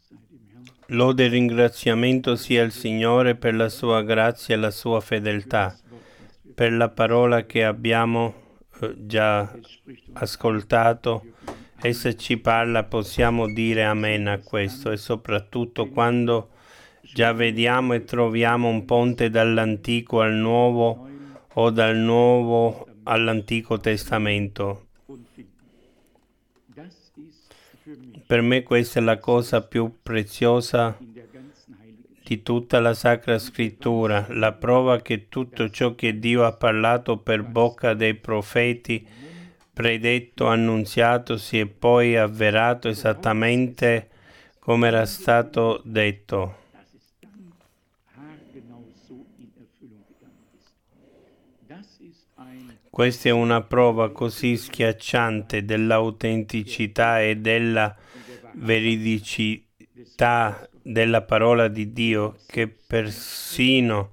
Lode e ringraziamento sia al Signore per la sua grazia e la sua fedeltà, per la parola che abbiamo già ascoltato. Essa ci parla, possiamo dire amen a questo, e soprattutto quando già vediamo e troviamo un ponte dall'Antico al Nuovo o dal Nuovo all'Antico Testamento. Per me questa è la cosa più preziosa di tutta la Sacra Scrittura, la prova che tutto ciò che Dio ha parlato per bocca dei profeti, predetto, annunziato, si è poi avverato esattamente come era stato detto. Questa è una prova così schiacciante dell'autenticità e della veridicità della parola di Dio che persino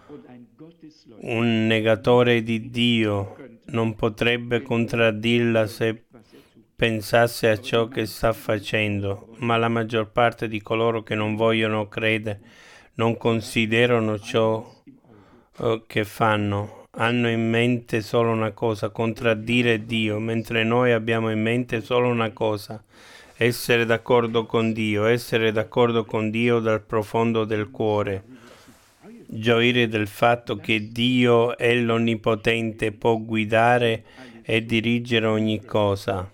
un negatore di Dio non potrebbe contraddirla se pensasse a ciò che sta facendo, ma la maggior parte di coloro che non vogliono credere non considerano ciò che fanno. Hanno in mente solo una cosa, contraddire Dio, mentre noi abbiamo in mente solo una cosa, essere d'accordo con Dio dal profondo del cuore, gioire del fatto che Dio è l'Onnipotente, può guidare e dirigere ogni cosa.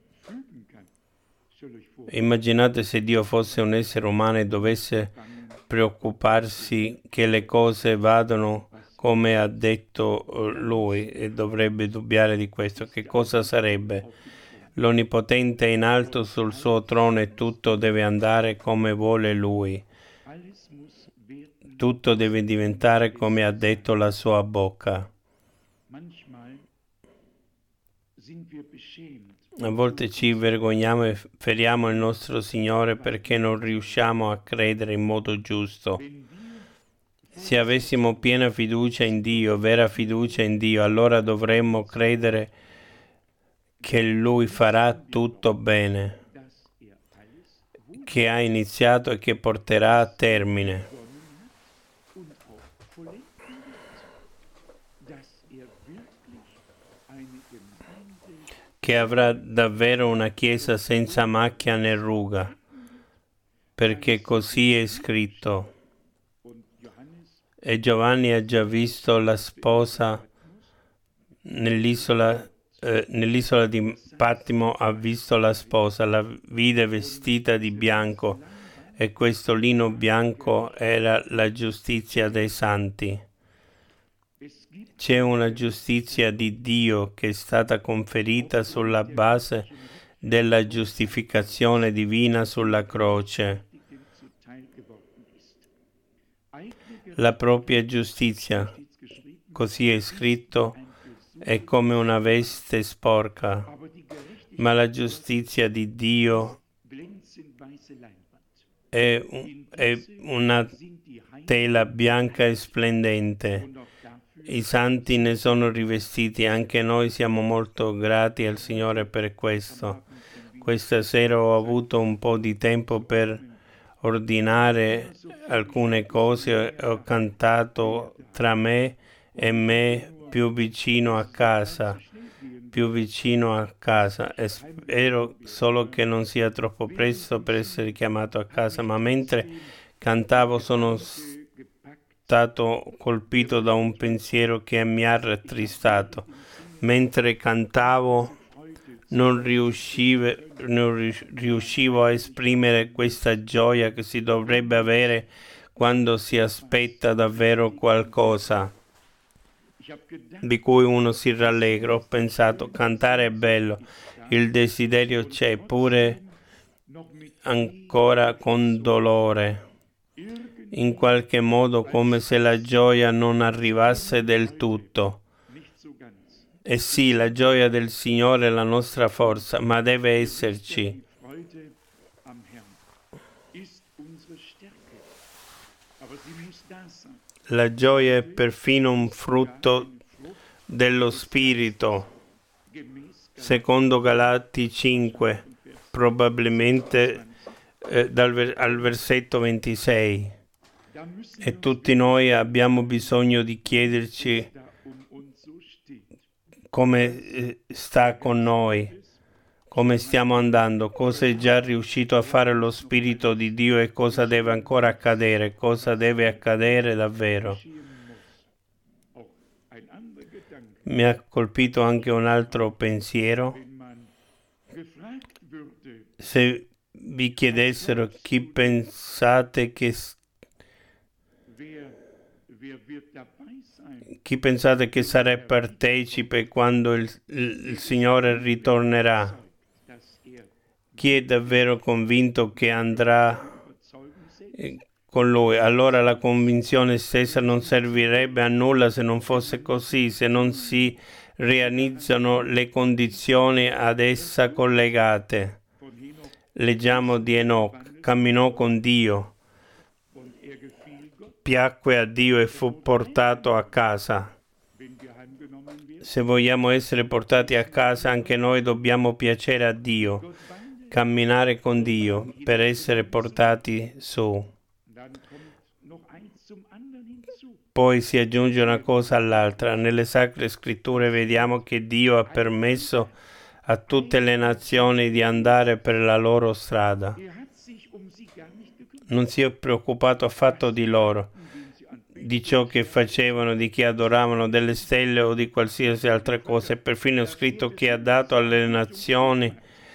Immaginate se Dio fosse un essere umano e dovesse preoccuparsi che le cose vadano come ha detto Lui, e dovrebbe dubbiare di questo. Che cosa sarebbe? L'Onnipotente è in alto sul suo trono e tutto deve andare come vuole Lui. Tutto deve diventare come ha detto la sua bocca. A volte ci vergogniamo e feriamo il nostro Signore perché non riusciamo a credere in modo giusto. Se avessimo piena fiducia in Dio, vera fiducia in Dio, allora dovremmo credere che Lui farà tutto bene, che ha iniziato e che porterà a termine. Che avrà davvero una Chiesa senza macchia né ruga, perché così è scritto. E Giovanni ha già visto la sposa nell'isola di Patmo, ha visto la sposa, la vide vestita di bianco, e questo lino bianco era la giustizia dei santi. C'è una giustizia di Dio che è stata conferita sulla base della giustificazione divina sulla croce. La propria giustizia, così è scritto, è come una veste sporca, ma la giustizia di Dio è una tela bianca e splendente. I santi ne sono rivestiti, anche noi siamo molto grati al Signore per questo. Questa sera ho avuto un po' di tempo per ordinare alcune cose, ho cantato tra me e me più vicino a casa, e spero solo che non sia troppo presto per essere chiamato a casa, ma mentre cantavo sono stato colpito da un pensiero che mi ha rattristato. Mentre cantavo non riuscivo a esprimere questa gioia che si dovrebbe avere quando si aspetta davvero qualcosa di cui uno si rallegra. Ho pensato, cantare è bello, il desiderio c'è, pure ancora con dolore, in qualche modo come se la gioia non arrivasse del tutto. E sì, la gioia del Signore è la nostra forza, ma deve esserci. La gioia è perfino un frutto dello Spirito. Secondo Galati 5, probabilmente al versetto 26. E tutti noi abbiamo bisogno di chiederci come sta con noi, come stiamo andando, cosa è già riuscito a fare lo Spirito di Dio e cosa deve ancora accadere, cosa deve accadere davvero. Mi ha colpito anche un altro pensiero. Se vi chiedessero chi pensate che sarà partecipe quando il Signore ritornerà, chi è davvero convinto che andrà con Lui, allora la convinzione stessa non servirebbe a nulla se non fosse così, se non si realizzano le condizioni ad essa collegate. Leggiamo di Enoch, camminò con Dio, piacque a Dio e fu portato a casa. Se vogliamo essere portati a casa, anche noi dobbiamo piacere a Dio, camminare con Dio per essere portati su. Poi si aggiunge una cosa all'altra. Nelle Sacre Scritture vediamo che Dio ha permesso a tutte le nazioni di andare per la loro strada. Non si è preoccupato affatto di loro, di ciò che facevano, di chi adoravano, delle stelle o di qualsiasi altra cosa. E perfino è scritto che ha dato alle nazioni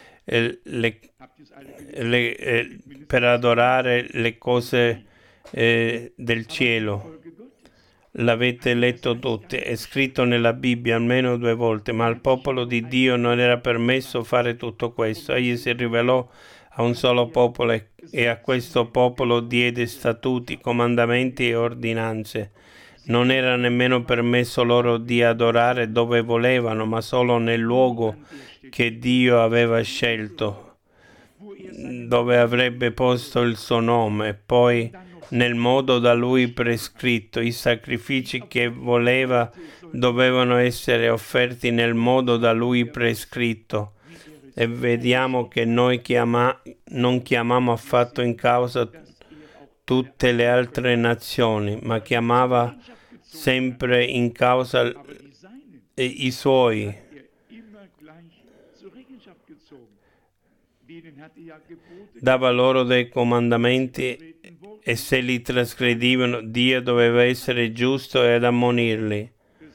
per adorare le cose del cielo. L'avete letto tutti, è scritto nella Bibbia almeno 2 volte, ma al popolo di Dio non era permesso fare tutto questo. Egli si rivelò a un solo popolo e a questo popolo diede statuti, comandamenti e ordinanze. Non era nemmeno permesso loro di adorare dove volevano, ma solo nel luogo che Dio aveva scelto, dove avrebbe posto il suo nome, poi nel modo da lui prescritto. I sacrifici che voleva dovevano essere offerti nel modo da lui prescritto. E vediamo che noi non chiamiamo affatto in causa tutte le altre nazioni, ma chiamava sempre in causa i suoi. Dava loro dei comandamenti e se li trasgredivano, Dio doveva essere giusto ed ammonirli.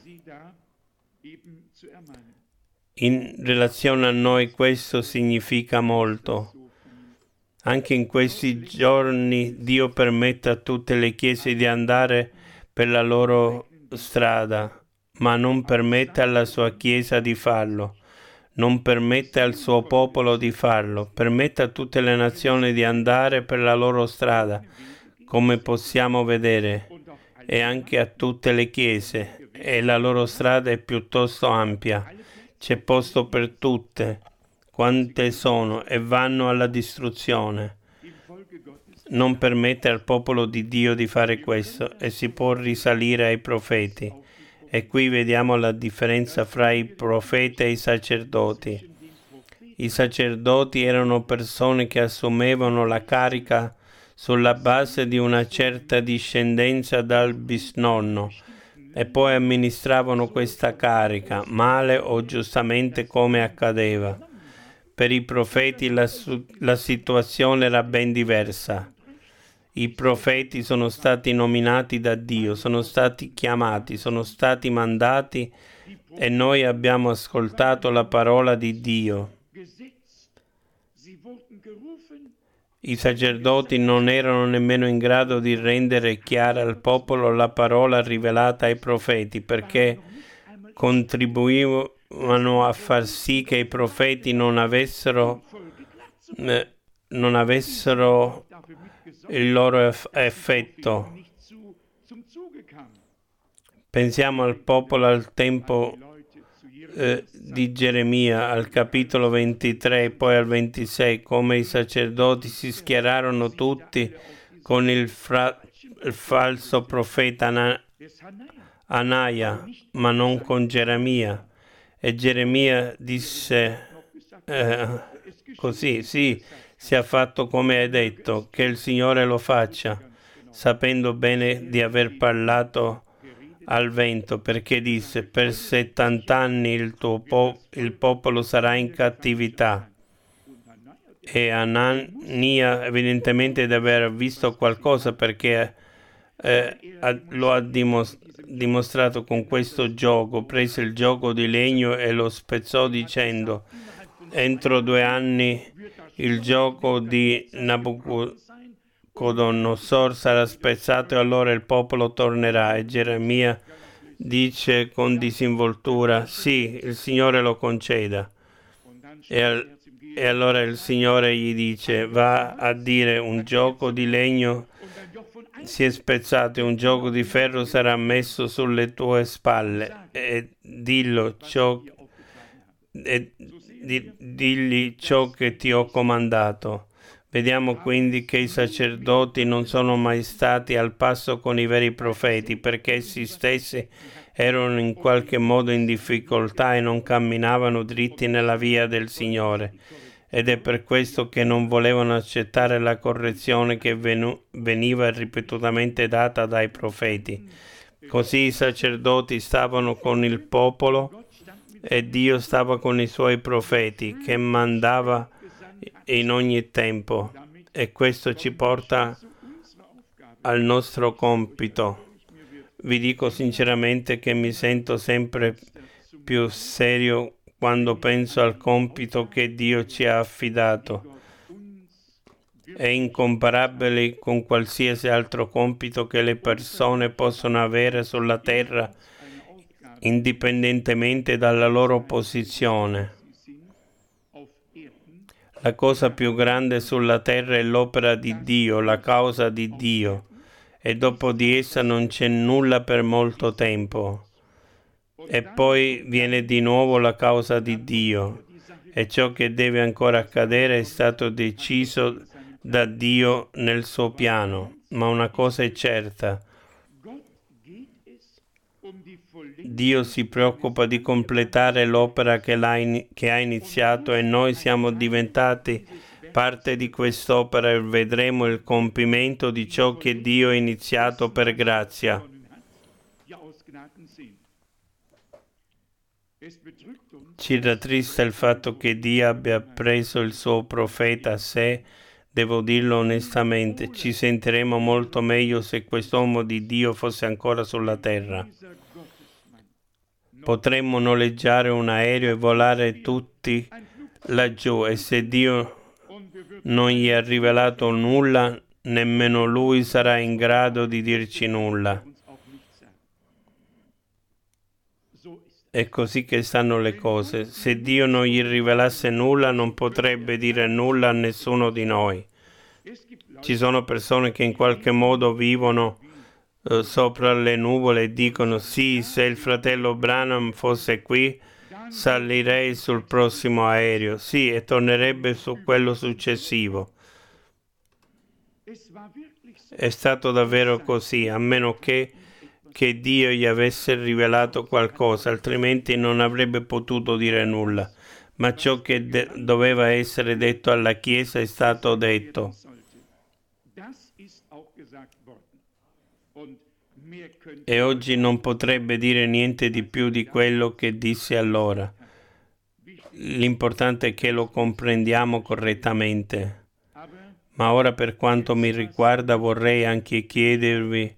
In relazione a noi questo significa molto. Anche in questi giorni Dio permette a tutte le chiese di andare per la loro strada, ma non permette alla sua Chiesa di farlo. Non permette al suo popolo di farlo. Permette a tutte le nazioni di andare per la loro strada, come possiamo vedere, e anche a tutte le chiese, e la loro strada è piuttosto ampia. C'è posto per tutte, quante sono, e vanno alla distruzione. Non permette al popolo di Dio di fare questo, e si può risalire ai profeti. E qui vediamo la differenza fra i profeti e i sacerdoti. I sacerdoti erano persone che assumevano la carica sulla base di una certa discendenza dal bisnonno e poi amministravano questa carica, male o giustamente come accadeva. Per i profeti la situazione era ben diversa. I profeti sono stati nominati da Dio, sono stati chiamati, sono stati mandati e noi abbiamo ascoltato la parola di Dio. I sacerdoti non erano nemmeno in grado di rendere chiara al popolo la parola rivelata ai profeti, perché contribuivano a far sì che i profeti non avessero il loro effetto. Pensiamo al popolo al tempo di Geremia, al capitolo 23 e poi al 26, come i sacerdoti si schierarono tutti con il falso profeta Anaia, ma non con Geremia. E Geremia disse così, sì, sia fatto come hai detto, che il Signore lo faccia, sapendo bene di aver parlato al vento, perché disse: per 70 anni il popolo sarà in cattività. E Anania evidentemente deve aver visto qualcosa, perché lo ha dimostrato con questo gioco. Prese il gioco di legno e lo spezzò dicendo: entro 2 anni il gioco di Nabucodonosor sarà spezzato e allora il popolo tornerà. E Geremia dice con disinvoltura: sì, il Signore lo conceda. E allora il Signore gli dice: va a dire, un gioco di legno si è spezzato e un gioco di ferro sarà messo sulle tue spalle, e digli ciò che ti ho comandato. Vediamo quindi che i sacerdoti non sono mai stati al passo con i veri profeti, perché essi stessi erano in qualche modo in difficoltà e non camminavano dritti nella via del Signore. Ed è per questo che non volevano accettare la correzione che veniva ripetutamente data dai profeti. Così i sacerdoti stavano con il popolo e Dio stava con i suoi profeti, che mandava in ogni tempo. E questo ci porta al nostro compito. Vi dico sinceramente che mi sento sempre più serio quando penso al compito che Dio ci ha affidato. È incomparabile con qualsiasi altro compito che le persone possono avere sulla terra, indipendentemente dalla loro posizione. La cosa più grande sulla terra è l'opera di Dio, la causa di Dio, e dopo di essa non c'è nulla per molto tempo. E poi viene di nuovo la causa di Dio, e ciò che deve ancora accadere è stato deciso da Dio nel suo piano. Ma una cosa è certa: Dio si preoccupa di completare l'opera che ha iniziato, e noi siamo diventati parte di quest'opera e vedremo il compimento di ciò che Dio ha iniziato per grazia. Ci rattrista il fatto che Dio abbia preso il suo profeta a sé. Devo dirlo onestamente, ci sentiremo molto meglio se quest'uomo di Dio fosse ancora sulla terra. Potremmo noleggiare un aereo e volare tutti laggiù, e se Dio non gli ha rivelato nulla, nemmeno Lui sarà in grado di dirci nulla. È così che stanno le cose. Se Dio non gli rivelasse nulla, non potrebbe dire nulla a nessuno di noi. Ci sono persone che in qualche modo vivono sopra le nuvole e dicono: sì, se il fratello Branham fosse qui, salirei sul prossimo aereo, sì, e tornerebbe su quello successivo. È stato davvero così, a meno che Dio gli avesse rivelato qualcosa, altrimenti non avrebbe potuto dire nulla. Ma ciò che doveva essere detto alla Chiesa è stato detto. E oggi non potrebbe dire niente di più di quello che disse allora. L'importante è che lo comprendiamo correttamente. Ma ora, per quanto mi riguarda, vorrei anche chiedervi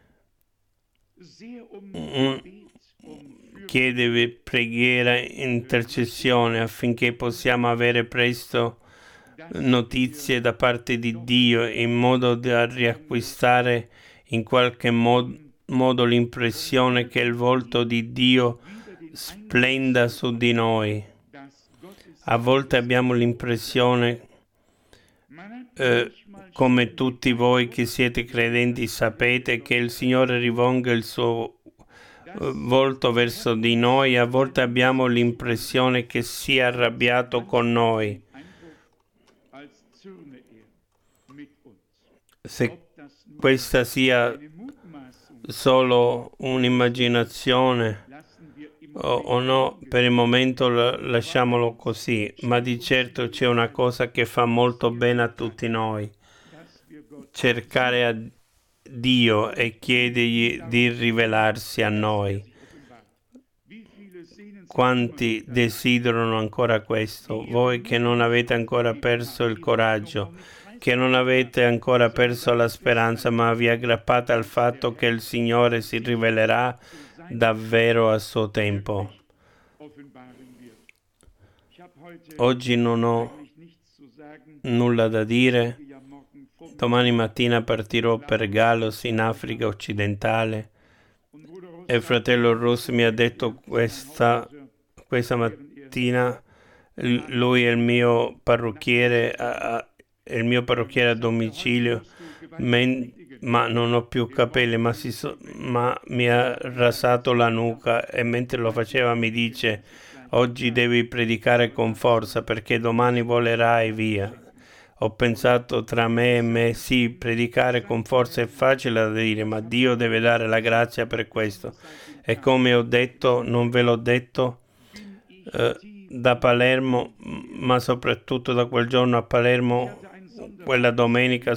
preghiera, intercessione, affinché possiamo avere presto notizie da parte di Dio, in modo da riacquistare in qualche modo l'impressione che il volto di Dio splenda su di noi. A volte abbiamo l'impressione, come tutti voi che siete credenti sapete, che il Signore rivolga il suo volto verso di noi. A volte abbiamo l'impressione che sia arrabbiato con noi. Se questa sia solo un'immaginazione o no, per il momento lasciamolo così, ma di certo c'è una cosa che fa molto bene a tutti noi: cercare a Dio e chiedergli di rivelarsi a noi. Quanti desiderano ancora questo? Voi che non avete ancora perso il coraggio, che non avete ancora perso la speranza, ma vi aggrappate al fatto che il Signore si rivelerà davvero a suo tempo. Oggi non ho nulla da dire. Domani mattina partirò per Galos in Africa occidentale e il fratello Russ mi ha detto questa mattina, lui è il mio parrucchiere a domicilio, ma non ho più capelli, ma mi ha rasato la nuca e mentre lo faceva mi dice: oggi devi predicare con forza perché domani volerai via. Ho pensato tra me e me, sì, predicare con forza è facile da dire, ma Dio deve dare la grazia per questo. E come ho detto, non ve l'ho detto, da Palermo, ma soprattutto da quel giorno a Palermo, quella domenica,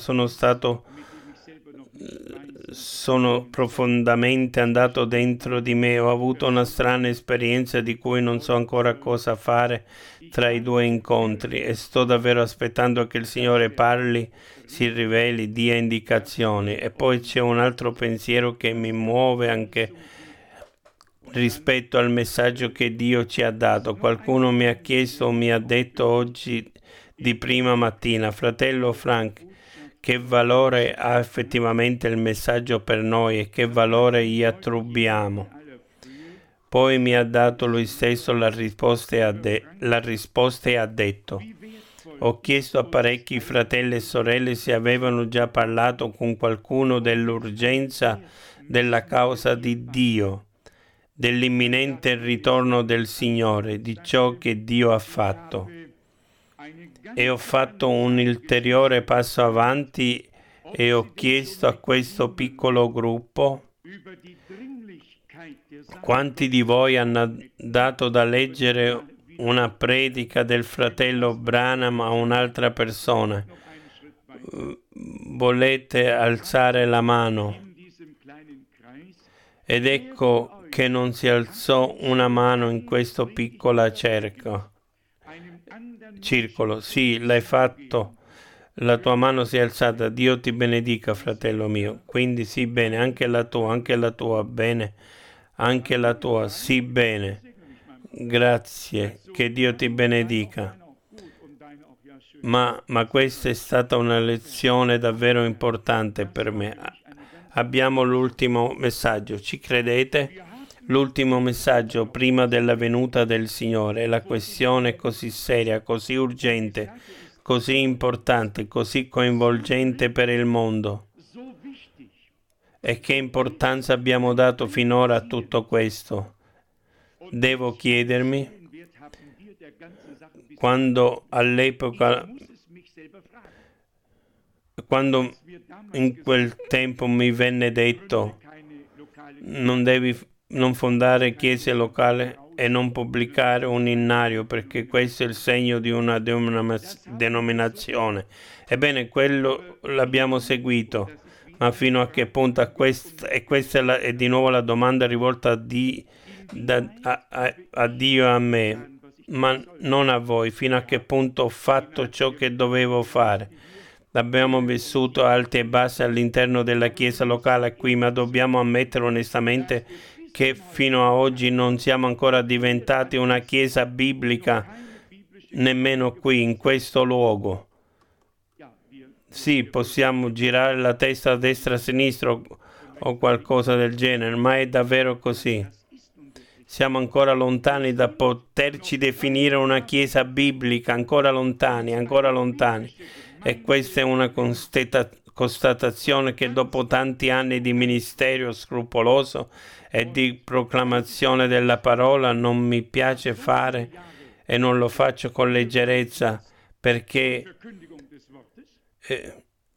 sono profondamente andato dentro di me. Ho avuto una strana esperienza di cui non so ancora cosa fare tra i due incontri e sto davvero aspettando che il Signore parli, si riveli, dia indicazioni. E poi c'è un altro pensiero che mi muove anche rispetto al messaggio che Dio ci ha dato. Qualcuno mi ha chiesto o mi ha detto oggi di prima mattina: fratello Frank, che valore ha effettivamente il messaggio per noi e che valore gli attribuiamo? Poi mi ha dato lui stesso la risposta e ha detto: ho chiesto a parecchi fratelli e sorelle se avevano già parlato con qualcuno dell'urgenza della causa di Dio, dell'imminente ritorno del Signore, di ciò che Dio ha fatto. E ho fatto un ulteriore passo avanti e ho chiesto a questo piccolo gruppo: quanti di voi hanno dato da leggere una predica del fratello Branham a un'altra persona? Volete alzare la mano? Ed ecco che non si alzò una mano in questo piccolo circolo. Sì, l'hai fatto. La tua mano si è alzata. Dio ti benedica, fratello mio. Quindi sì, bene, anche la tua, bene, anche la tua, sì, bene. Grazie, che Dio ti benedica. Ma questa è stata una lezione davvero importante per me. Abbiamo l'ultimo messaggio, ci credete? L'ultimo messaggio prima della venuta del Signore. La questione è così seria, così urgente, così importante, così coinvolgente per il mondo. E che importanza abbiamo dato finora a tutto questo? Devo chiedermi, quando all'epoca, quando in quel tempo mi venne detto: non fondare chiese locali e non pubblicare un innario perché questo è il segno di una denominazione. Ebbene, quello l'abbiamo seguito, ma fino a che punto? Questa è di nuovo la domanda rivolta a Dio e a me, ma non a voi. Fino a che punto ho fatto ciò che dovevo fare? Abbiamo vissuto alti e bassi all'interno della chiesa locale qui, ma dobbiamo ammettere onestamente che fino a oggi non siamo ancora diventati una chiesa biblica, nemmeno qui, in questo luogo. Sì, possiamo girare la testa a destra e a sinistra o qualcosa del genere, ma è davvero così. Siamo ancora lontani da poterci definire una chiesa biblica, ancora lontani, ancora lontani. E questa è una constatazione che dopo tanti anni di ministero scrupoloso e di proclamazione della parola non mi piace fare e non lo faccio con leggerezza perché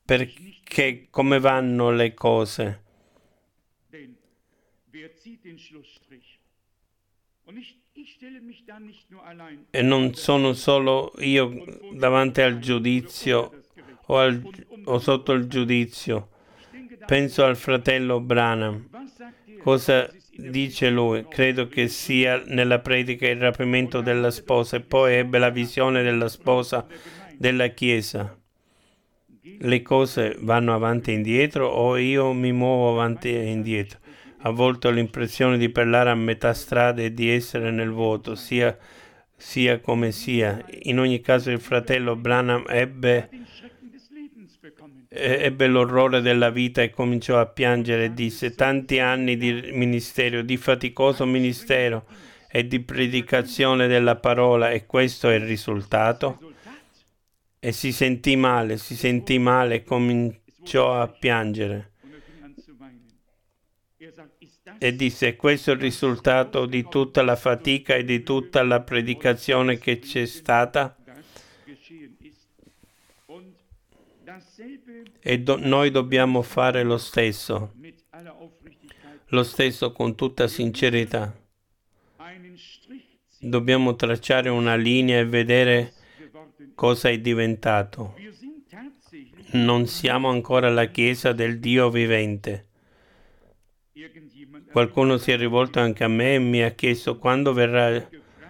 perché come vanno le cose. E non sono solo io davanti al giudizio o sotto il giudizio. Penso al fratello Branham. Cosa dice lui? Credo che sia nella predica il rapimento della sposa e poi ebbe la visione della sposa della Chiesa. Le cose vanno avanti e indietro o io mi muovo avanti e indietro? A volte ho l'impressione di parlare a metà strada e di essere nel vuoto, sia come sia. In ogni caso il fratello Branham ebbe l'orrore della vita e cominciò a piangere e disse: tanti anni di ministero, di faticoso ministero e di predicazione della parola, e questo è il risultato? E si sentì male e cominciò a piangere. E disse: questo è il risultato di tutta la fatica e di tutta la predicazione che c'è stata? E noi dobbiamo fare lo stesso con tutta sincerità. Dobbiamo tracciare una linea e vedere cosa è diventato. Non siamo ancora la Chiesa del Dio vivente. Qualcuno si è rivolto anche a me e mi ha chiesto quando verrà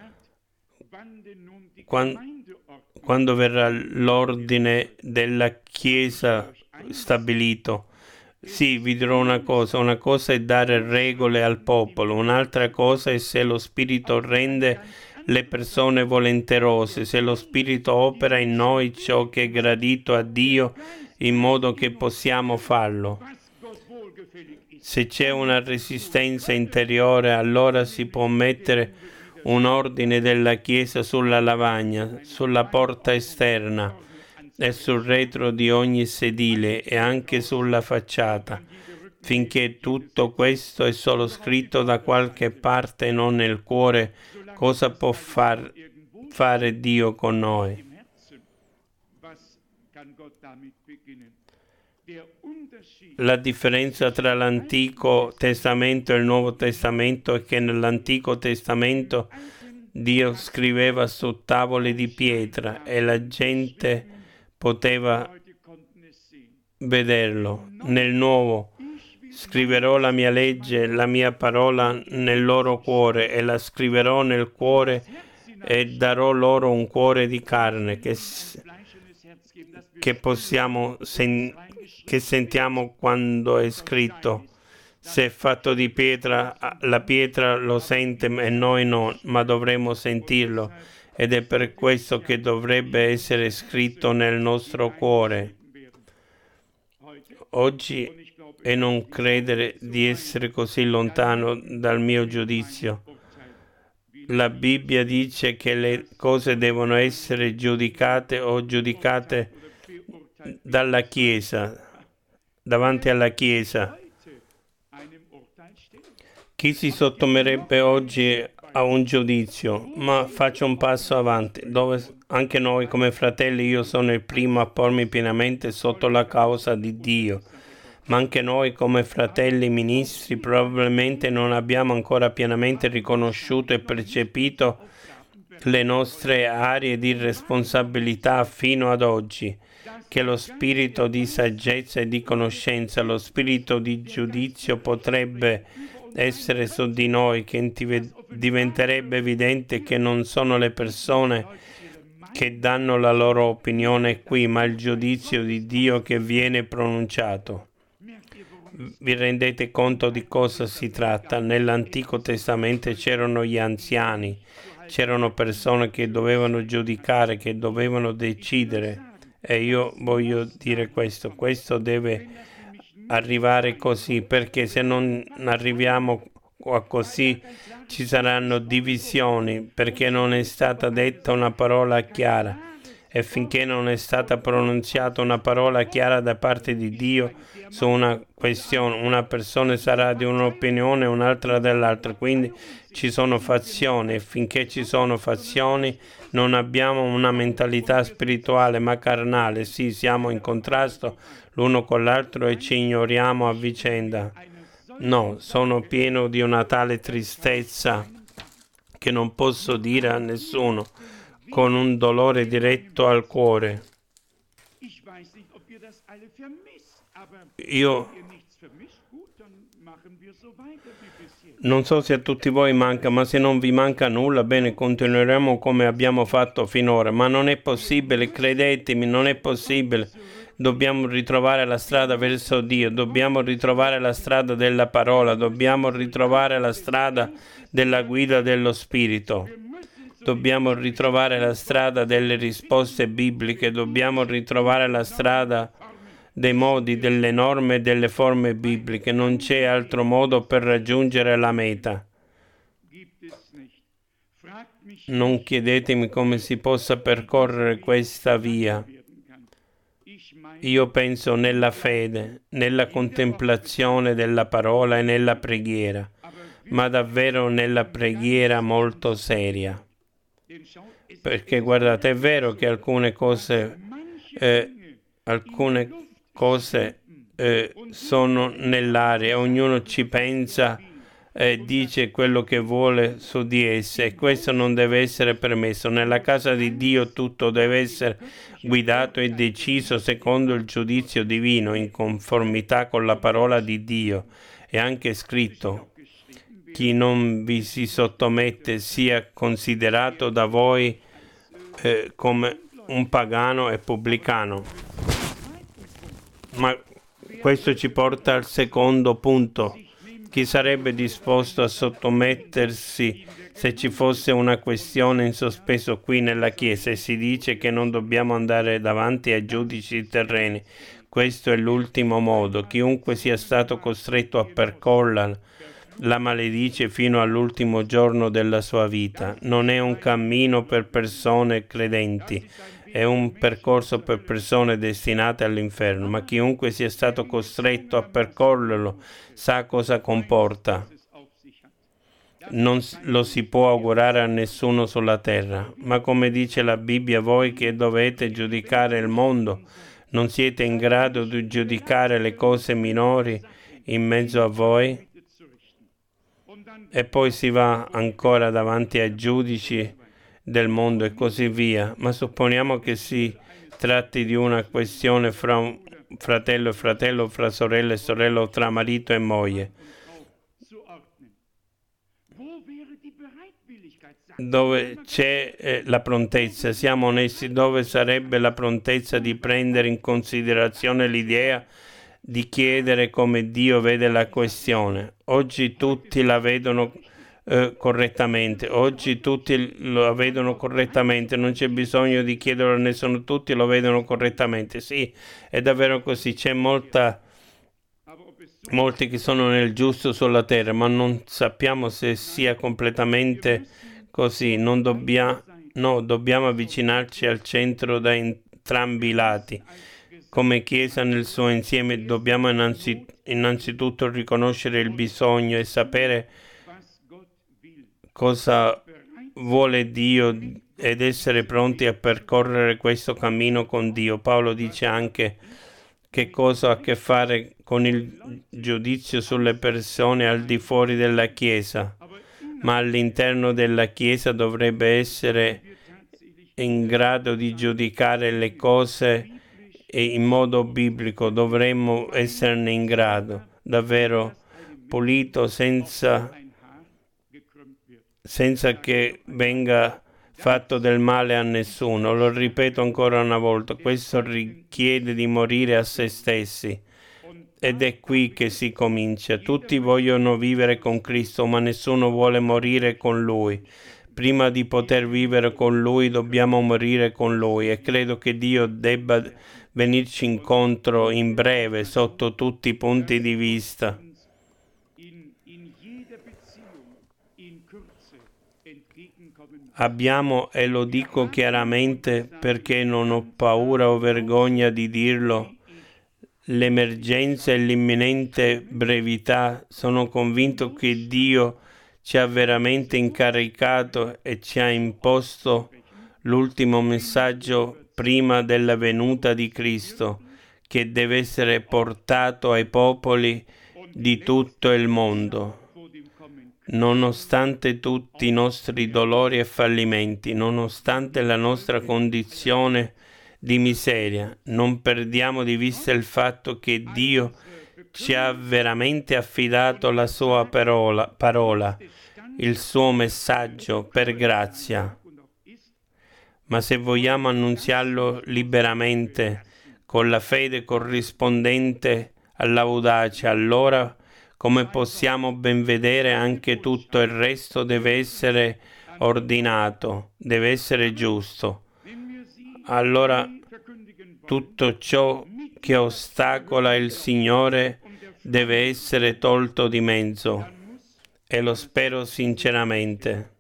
l'ordine della Chiesa stabilito. Sì, vi dirò una cosa è dare regole al popolo, un'altra cosa è se lo Spirito rende le persone volenterose, se lo Spirito opera in noi ciò che è gradito a Dio in modo che possiamo farlo. Se c'è una resistenza interiore, allora si può mettere un ordine della Chiesa sulla lavagna, sulla porta esterna e sul retro di ogni sedile e anche sulla facciata. Finché tutto questo è solo scritto da qualche parte e non nel cuore, cosa può fare Dio con noi? La differenza tra l'Antico Testamento e il Nuovo Testamento è che nell'Antico Testamento Dio scriveva su tavole di pietra e la gente poteva vederlo. Nel Nuovo scriverò la mia legge, la mia parola nel loro cuore e la scriverò nel cuore e darò loro un cuore di carne che sentiamo quando è scritto. Se è fatto di pietra, la pietra lo sente e noi no, ma dovremo sentirlo. Ed è per questo che dovrebbe essere scritto nel nostro cuore. Oggi, e non credere di essere così lontano dal mio giudizio. La Bibbia dice che le cose devono essere giudicate dalla Chiesa, davanti alla Chiesa. Chi si sottometterebbe oggi a un giudizio? Ma faccio un passo avanti, dove anche noi come fratelli, io sono il primo a pormi pienamente sotto la causa di Dio. Ma anche noi come fratelli ministri probabilmente non abbiamo ancora pienamente riconosciuto e percepito le nostre aree di responsabilità fino ad oggi, che lo spirito di saggezza e di conoscenza, lo spirito di giudizio potrebbe essere su di noi, che diventerebbe evidente che non sono le persone che danno la loro opinione qui, ma il giudizio di Dio che viene pronunciato. Vi rendete conto di cosa si tratta? Nell'Antico Testamento c'erano gli anziani, c'erano persone che dovevano giudicare, che dovevano decidere. E io voglio dire questo deve arrivare così, perché se non arriviamo a così ci saranno divisioni, perché non è stata detta una parola chiara. e finché non è stata pronunziata una parola chiara da parte di Dio su una questione, una persona sarà di un'opinione e un'altra dell'altra, quindi ci sono fazioni e finché ci sono fazioni non abbiamo una mentalità spirituale ma carnale, sì, siamo in contrasto l'uno con l'altro e ci ignoriamo a vicenda. No, sono pieno di una tale tristezza che non posso dire a nessuno, con un dolore diretto al cuore. Io non so se a tutti voi manca, ma se non vi manca nulla, bene, continueremo come abbiamo fatto finora, ma non è possibile, credetemi, non è possibile. Dobbiamo ritrovare la strada verso Dio, dobbiamo ritrovare la strada della parola, dobbiamo ritrovare la strada della guida dello Spirito. Dobbiamo ritrovare la strada delle risposte bibliche, dobbiamo ritrovare la strada dei modi, delle norme e delle forme bibliche. Non c'è altro modo per raggiungere la meta. Non chiedetemi come si possa percorrere questa via. Io penso nella fede, nella contemplazione della parola e nella preghiera, ma davvero nella preghiera molto seria. Perché guardate, è vero che alcune cose sono nell'aria, ognuno ci pensa e dice quello che vuole su di esse e questo non deve essere permesso. Nella casa di Dio tutto deve essere guidato e deciso secondo il giudizio divino, in conformità con la parola di Dio. È anche scritto: chi non vi si sottomette sia considerato da voi come un pagano e pubblicano. Ma questo ci porta al secondo punto. Chi sarebbe disposto a sottomettersi se ci fosse una questione in sospeso qui nella Chiesa e si dice che non dobbiamo andare davanti ai giudici terreni? Questo è l'ultimo modo. Chiunque sia stato costretto a percorrerla la maledice fino all'ultimo giorno della sua vita. Non è un cammino per persone credenti, è un percorso per persone destinate all'inferno, ma chiunque sia stato costretto a percorrerlo sa cosa comporta. Non lo si può augurare a nessuno sulla terra, ma come dice la Bibbia, voi che dovete giudicare il mondo, non siete in grado di giudicare le cose minori in mezzo a voi? E poi si va ancora davanti ai giudici del mondo e così via. Ma supponiamo che si tratti di una questione fra un fratello e fratello, fra sorella e sorella o tra marito e moglie, dove c'è la prontezza, siamo onesti, dove sarebbe la prontezza di prendere in considerazione l'idea di chiedere come Dio vede la questione. Oggi tutti la vedono correttamente, oggi tutti lo vedono correttamente, non c'è bisogno di chiederlo a nessuno, tutti lo vedono correttamente. Sì, è davvero così, c'è molti che sono nel giusto sulla terra, ma non sappiamo se sia completamente così. Non dobbiamo avvicinarci al centro da entrambi i lati. Come Chiesa nel suo insieme dobbiamo innanzitutto riconoscere il bisogno e sapere cosa vuole Dio ed essere pronti a percorrere questo cammino con Dio. Paolo dice anche che cosa ha a che fare con il giudizio sulle persone al di fuori della Chiesa, ma all'interno della Chiesa dovrebbe essere in grado di giudicare le cose e in modo biblico. Dovremmo esserne in grado, davvero pulito, senza che venga fatto del male a nessuno. Lo ripeto ancora una volta, questo richiede di morire a se stessi. Ed è qui che si comincia. Tutti vogliono vivere con Cristo, ma nessuno vuole morire con Lui. Prima di poter vivere con Lui dobbiamo morire con Lui e credo che Dio debba venirci incontro in breve sotto tutti i punti di vista. Abbiamo, e lo dico chiaramente perché non ho paura o vergogna di dirlo, l'emergenza e l'imminente brevità. Sono convinto che Dio ci ha veramente incaricato e ci ha imposto l'ultimo messaggio prima della venuta di Cristo, che deve essere portato ai popoli di tutto il mondo. Nonostante tutti i nostri dolori e fallimenti, nonostante la nostra condizione di miseria, non perdiamo di vista il fatto che Dio ci ha veramente affidato la sua parola, il suo messaggio per grazia. Ma se vogliamo annunziarlo liberamente, con la fede corrispondente all'audacia, allora, come possiamo ben vedere, anche tutto il resto deve essere ordinato, deve essere giusto. Allora tutto ciò che ostacola il Signore deve essere tolto di mezzo, e lo spero sinceramente.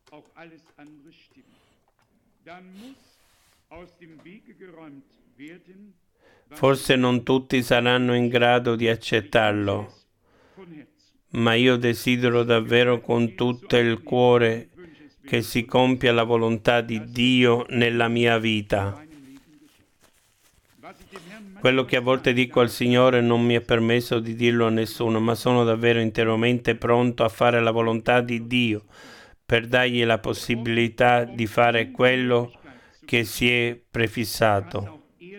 Forse non tutti saranno in grado di accettarlo, ma io desidero davvero con tutto il cuore che si compia la volontà di Dio nella mia vita. Quello che a volte dico al Signore non mi è permesso di dirlo a nessuno, ma sono davvero interamente pronto a fare la volontà di Dio, per dargli la possibilità di fare quello che si è prefissato.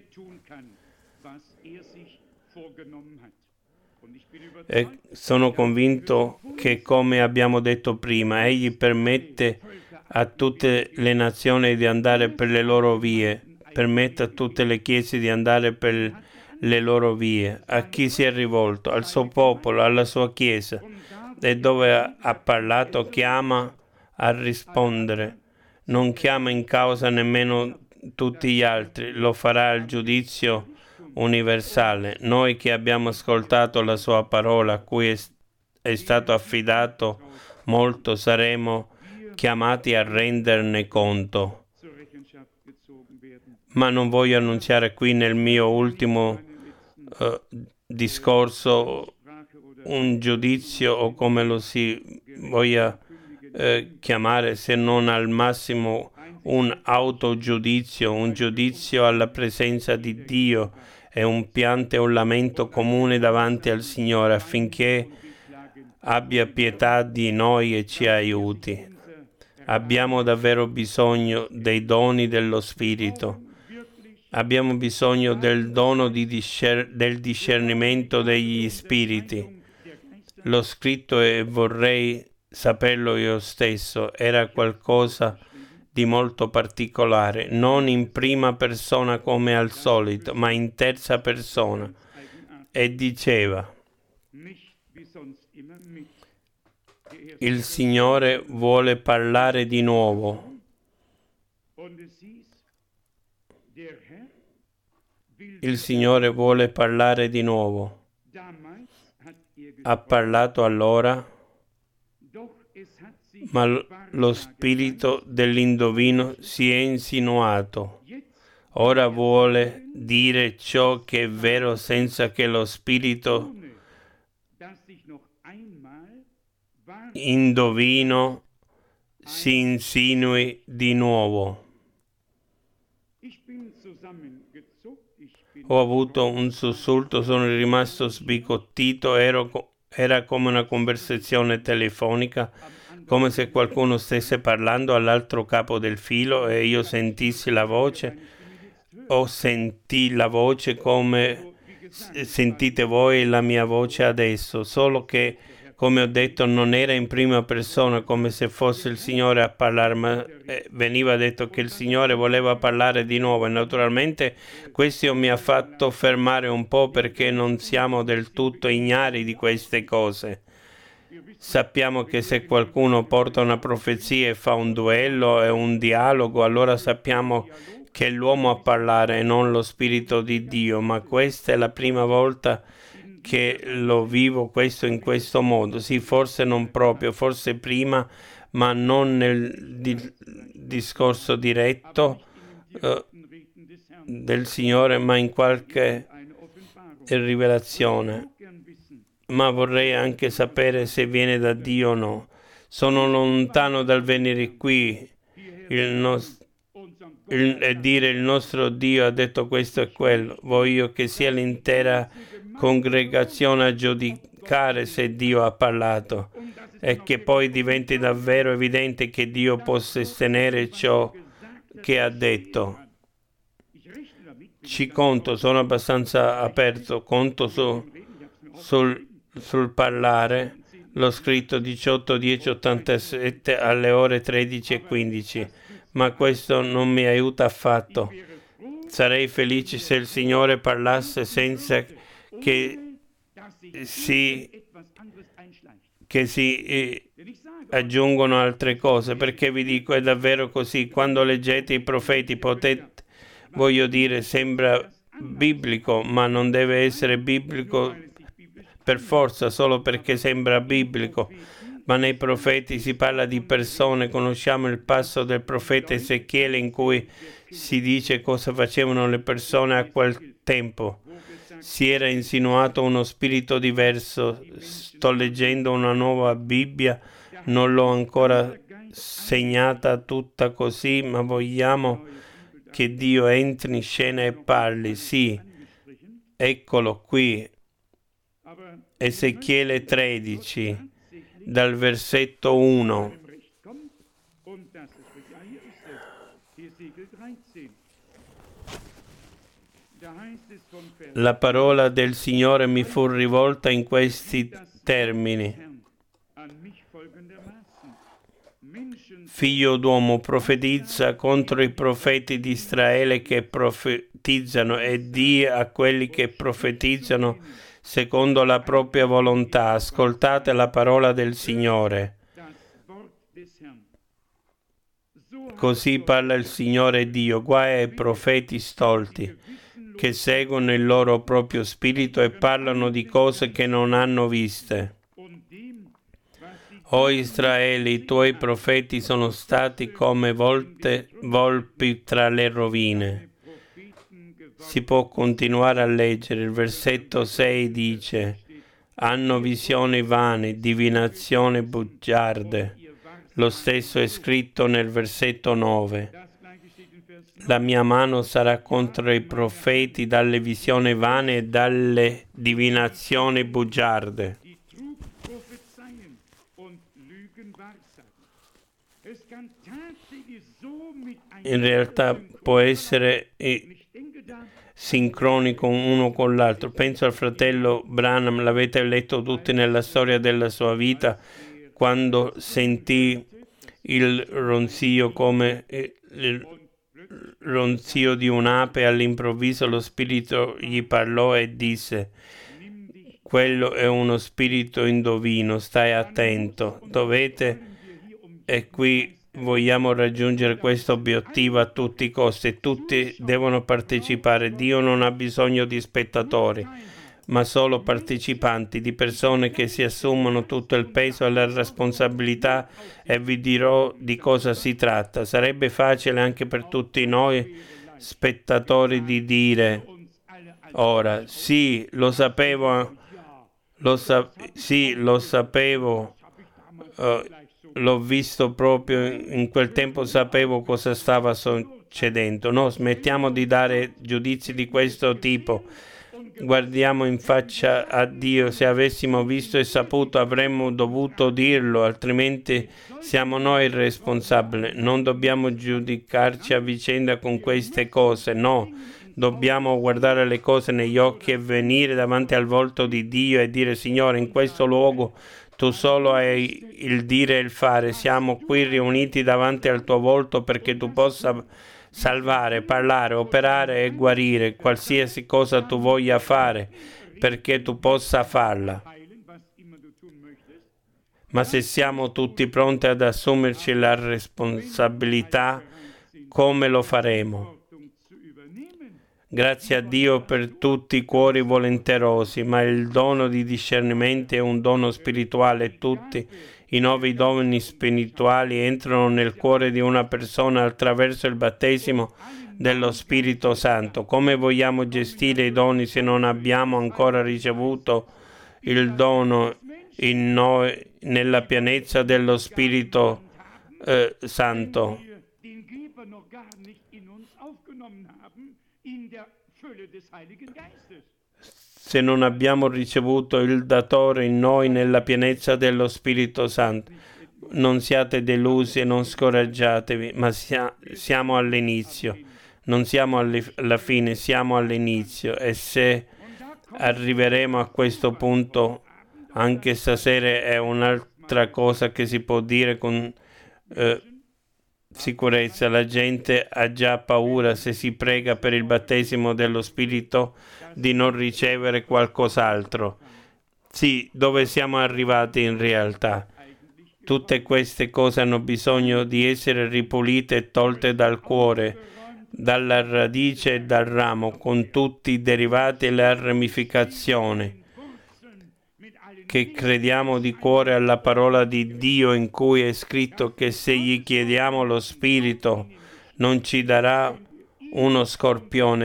E sono convinto che, come abbiamo detto prima, Egli permette a tutte le nazioni di andare per le loro vie, permette a tutte le chiese di andare per le loro vie. A chi si è rivolto? Al suo popolo, alla sua chiesa. E dove ha parlato chiama a rispondere. Non chiama in causa nemmeno tutti gli altri, lo farà al giudizio universale. Noi che abbiamo ascoltato la sua parola, a cui è stato affidato molto, saremo chiamati a renderne conto. Ma non voglio annunziare qui nel mio ultimo discorso un giudizio, o come lo si voglia chiamare, se non al massimo un autogiudizio, un giudizio alla presenza di Dio e un pianto e un lamento comune davanti al Signore, affinché abbia pietà di noi e ci aiuti. Abbiamo davvero bisogno dei doni dello Spirito. Abbiamo bisogno del dono del discernimento degli spiriti. L'ho scritto e vorrei saperlo io stesso. Era qualcosa di molto particolare, non in prima persona come al solito, ma in terza persona. E diceva: il Signore vuole parlare di nuovo. Il Signore vuole parlare di nuovo. Ha parlato allora, ma lo spirito dell'indovino si è insinuato. Ora vuole dire ciò che è vero senza che lo spirito indovino si insinui di nuovo. Ho avuto un sussulto, sono rimasto sbigottito, era come una conversazione telefonica, come se qualcuno stesse parlando all'altro capo del filo e io sentissi la voce, o sentì la voce come sentite voi la mia voce adesso, solo che, come ho detto, non era in prima persona come se fosse il Signore a parlare, ma veniva detto che il Signore voleva parlare di nuovo, e naturalmente questo mi ha fatto fermare un po', perché non siamo del tutto ignari di queste cose. Sappiamo che se qualcuno porta una profezia e fa un duello e un dialogo, allora sappiamo che è l'uomo a parlare e non lo Spirito di Dio, ma questa è la prima volta che lo vivo questo in questo modo. Sì, forse non proprio, forse prima, ma non nel discorso diretto del Signore, ma in qualche rivelazione. Ma vorrei anche sapere se viene da Dio o no. Sono lontano dal venire qui e dire il nostro Dio ha detto questo e quello. Voglio che sia l'intera congregazione a giudicare se Dio ha parlato e che poi diventi davvero evidente che Dio può sostenere ciò che ha detto. Ci conto, sono abbastanza aperto, conto sul parlare. L'ho scritto 18-10-87 alle ore 13:15, ma questo non mi aiuta affatto. Sarei felice se il Signore parlasse senza che si aggiungono altre cose, perché vi dico, è davvero così. Quando leggete i profeti voglio dire, sembra biblico, ma non deve essere biblico per forza solo perché sembra biblico. Ma nei profeti si parla di persone. Conosciamo il passo del profeta Ezechiele in cui si dice cosa facevano le persone a quel tempo. Si era insinuato uno spirito diverso. Sto leggendo una nuova Bibbia, non l'ho ancora segnata tutta così, ma vogliamo che Dio entri in scena e parli. Sì, eccolo qui. Ezechiele 13, dal versetto 1. La parola del Signore mi fu rivolta in questi termini. Figlio d'uomo, profetizza contro i profeti di Israele che profetizzano e di a quelli che profetizzano secondo la propria volontà. Ascoltate la parola del Signore. Così parla il Signore Dio. Guai ai profeti stolti che seguono il loro proprio spirito e parlano di cose che non hanno viste. O Israele, i tuoi profeti sono stati come volpi tra le rovine. Si può continuare a leggere. Il versetto 6 dice: hanno visioni vane, divinazioni bugiarde. Lo stesso è scritto nel versetto 9. La mia mano sarà contro i profeti dalle visioni vane e dalle divinazioni bugiarde. In realtà può essere sincronico uno con l'altro. Penso al fratello Branham, l'avete letto tutti nella storia della sua vita, quando sentì il ronzio come il ronzio di un'ape, all'improvviso lo spirito gli parlò e disse: quello è uno spirito indovino, stai attento. E qui vogliamo raggiungere questo obiettivo a tutti i costi. Tutti devono partecipare. Dio non ha bisogno di spettatori, ma solo partecipanti, di persone che si assumono tutto il peso e la responsabilità, e vi dirò di cosa si tratta. Sarebbe facile anche per tutti noi spettatori di dire ora: sì, lo sapevo, l'ho visto proprio in quel tempo, sapevo cosa stava succedendo. No, smettiamo di dare giudizi di questo tipo. Guardiamo in faccia a Dio. Se avessimo visto e saputo avremmo dovuto dirlo, altrimenti siamo noi il responsabile. Non dobbiamo giudicarci a vicenda con queste cose, no. Dobbiamo guardare le cose negli occhi e venire davanti al volto di Dio e dire: Signore, in questo luogo tu solo hai il dire e il fare. Siamo qui riuniti davanti al tuo volto perché tu possa salvare, parlare, operare e guarire qualsiasi cosa tu voglia fare, perché tu possa farla. Ma se siamo tutti pronti ad assumerci la responsabilità, come lo faremo? Grazie a Dio per tutti i cuori volenterosi, ma il dono di discernimento è un dono spirituale. Tutti I nuovi doni spirituali entrano nel cuore di una persona attraverso il battesimo dello Spirito Santo. Come vogliamo gestire i doni se non abbiamo ancora ricevuto il dono in noi nella pienezza dello Spirito Santo? Se non abbiamo ricevuto il datore in noi nella pienezza dello Spirito Santo, non siate delusi e non scoraggiatevi, ma siamo all'inizio, non siamo alla fine, siamo all'inizio, e se arriveremo a questo punto, anche stasera è un'altra cosa che si può dire con sicurezza. La gente ha già paura, se si prega per il battesimo dello Spirito, di non ricevere qualcos'altro. Sì, dove siamo arrivati in realtà? Tutte queste cose hanno bisogno di essere ripulite e tolte dal cuore, dalla radice e dal ramo, con tutti i derivati e le ramificazioni. Che crediamo di cuore alla parola di Dio, in cui è scritto che se gli chiediamo lo Spirito non ci darà uno scorpione,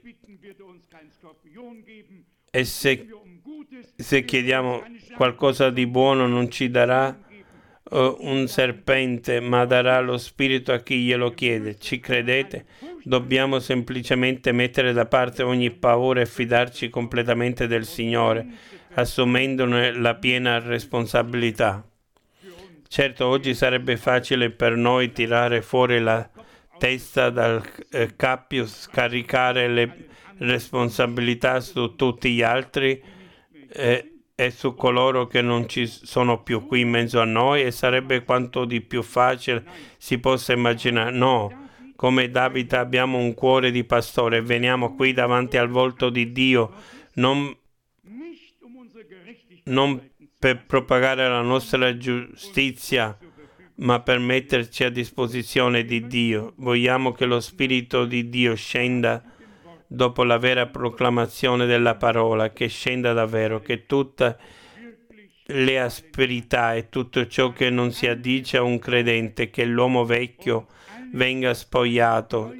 e se chiediamo qualcosa di buono non ci darà un serpente, ma darà lo Spirito a chi glielo chiede. Ci credete? Dobbiamo semplicemente mettere da parte ogni paura e fidarci completamente del Signore, assumendone la piena responsabilità. Certo, oggi sarebbe facile per noi tirare fuori la testa dal cappio, scaricare le responsabilità su tutti gli altri e su coloro che non ci sono più qui in mezzo a noi, e sarebbe quanto di più facile si possa immaginare. No, come Davide abbiamo un cuore di pastore e veniamo qui davanti al volto di Dio non per propagare la nostra giustizia, ma per metterci a disposizione di Dio. Vogliamo che lo Spirito di Dio scenda dopo la vera proclamazione della parola, che scenda davvero, che tutte le asperità e tutto ciò che non si addice a un credente, che l'uomo vecchio venga spogliato,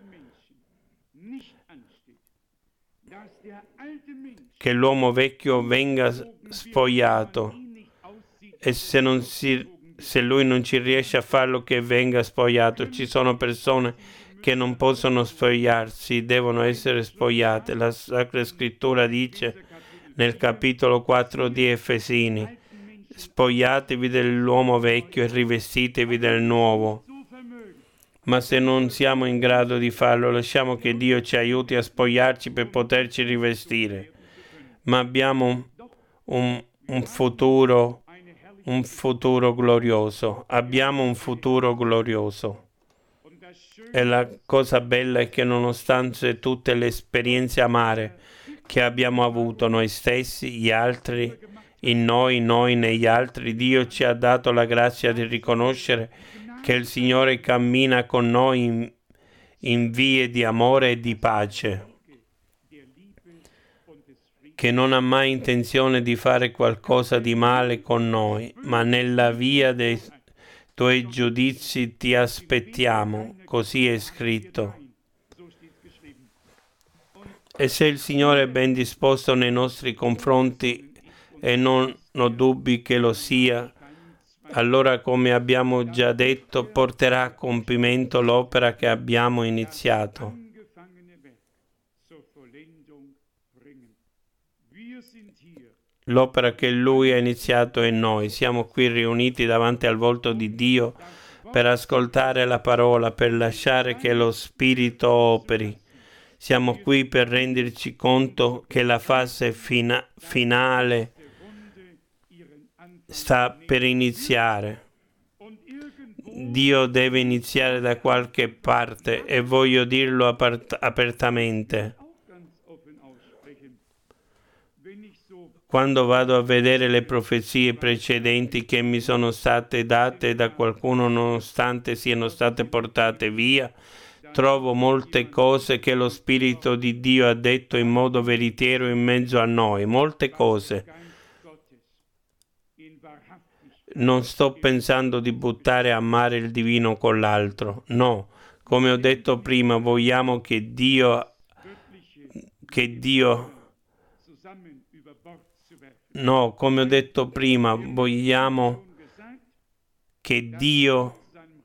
che l'uomo vecchio venga spogliato, e se lui non ci riesce a farlo, che venga spogliato. Ci sono persone che non possono spogliarsi, devono essere spogliate. La Sacra Scrittura dice nel capitolo 4 di Efesini: spogliatevi dell'uomo vecchio e rivestitevi del nuovo. Ma se non siamo in grado di farlo, lasciamo che Dio ci aiuti a spogliarci per poterci rivestire. Ma abbiamo un futuro glorioso. Abbiamo un futuro glorioso. E la cosa bella è che, nonostante tutte le esperienze amare che abbiamo avuto noi stessi, gli altri, in noi negli altri, Dio ci ha dato la grazia di riconoscere che il Signore cammina con noi in vie di amore e di pace, che non ha mai intenzione di fare qualcosa di male con noi, ma nella via dei tuoi giudizi ti aspettiamo, così è scritto. E se il Signore è ben disposto nei nostri confronti, e non ho dubbi che lo sia, allora, come abbiamo già detto, porterà a compimento l'opera che abbiamo iniziato. L'opera che Lui ha iniziato in noi. Siamo qui riuniti davanti al volto di Dio per ascoltare la parola, per lasciare che lo Spirito operi. Siamo qui per renderci conto che la fase finale sta per iniziare. Dio deve iniziare da qualche parte, e voglio dirlo apertamente. Quando vado a vedere le profezie precedenti che mi sono state date da qualcuno, nonostante siano state portate via, trovo molte cose che lo Spirito di Dio ha detto in modo veritiero in mezzo a noi, molte cose. Non sto pensando di buttare a mare il divino con l'altro. No, come ho detto prima, vogliamo che Dio no, come ho detto prima, vogliamo che Dio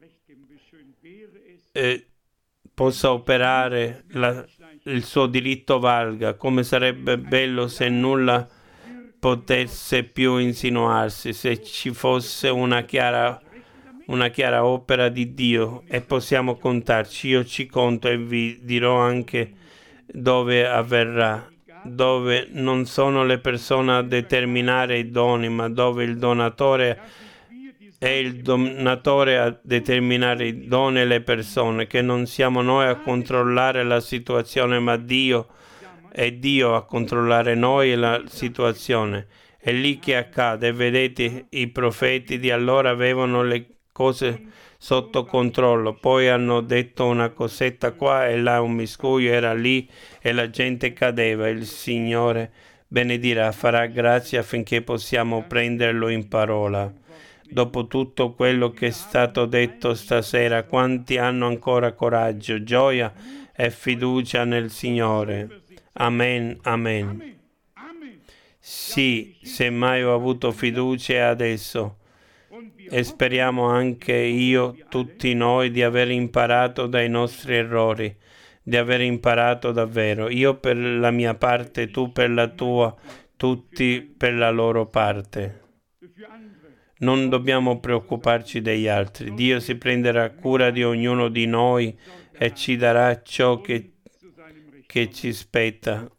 possa operare, il suo diritto valga. Come sarebbe bello se nulla potesse più insinuarsi, se ci fosse una chiara opera di Dio, e possiamo contarci. Io ci conto e vi dirò anche dove avverrà, dove non sono le persone a determinare i doni, ma dove il donatore è il donatore a determinare i doni e le persone, che non siamo noi a controllare la situazione, ma Dio, è Dio a controllare noi e la situazione. È lì che accade. Vedete, i profeti di allora avevano le cose sotto controllo, poi hanno detto una cosetta qua e là, un miscuglio era lì e la gente cadeva. Il Signore benedirà, farà grazia affinché possiamo prenderlo in parola. Dopo tutto quello che è stato detto stasera, quanti hanno ancora coraggio, gioia e fiducia nel Signore? Amen, amen. Sì, se mai ho avuto fiducia adesso. E speriamo anche io, tutti noi, di aver imparato dai nostri errori, di aver imparato davvero. Io per la mia parte, tu per la tua, tutti per la loro parte. Non dobbiamo preoccuparci degli altri. Dio si prenderà cura di ognuno di noi e ci darà ciò che ci spetta.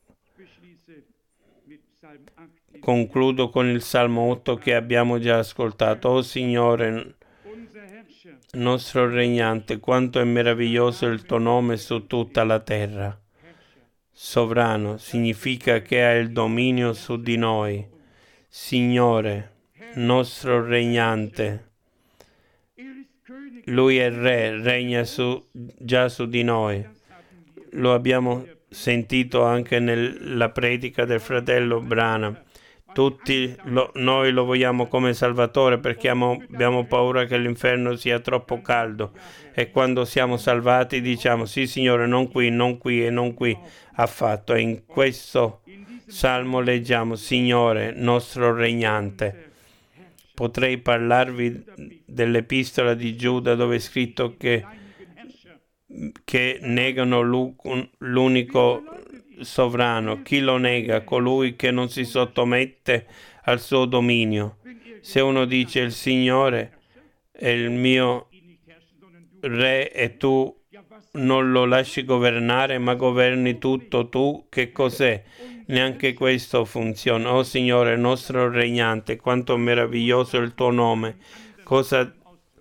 Concludo con il Salmo 8 che abbiamo già ascoltato. O Signore, nostro regnante, quanto è meraviglioso il tuo nome su tutta la terra. Sovrano significa che ha il dominio su di noi. Signore, nostro regnante. Lui è Re, regna già su di noi. Lo abbiamo sentito anche nella predica del fratello Branham. Tutti noi lo vogliamo come Salvatore perché abbiamo paura che l'inferno sia troppo caldo, e quando siamo salvati diciamo sì Signore, non qui, non qui e non qui affatto. E in questo salmo leggiamo Signore, nostro regnante. Potrei parlarvi dell'epistola di Giuda dove è scritto che negano l'unico sovrano. Chi lo nega? Colui che non si sottomette al suo dominio. Se uno dice il Signore è il mio re e tu non lo lasci governare, ma governi tutto tu, che cos'è? Neanche questo funziona. Oh Signore, nostro regnante, quanto meraviglioso è il tuo nome. Cosa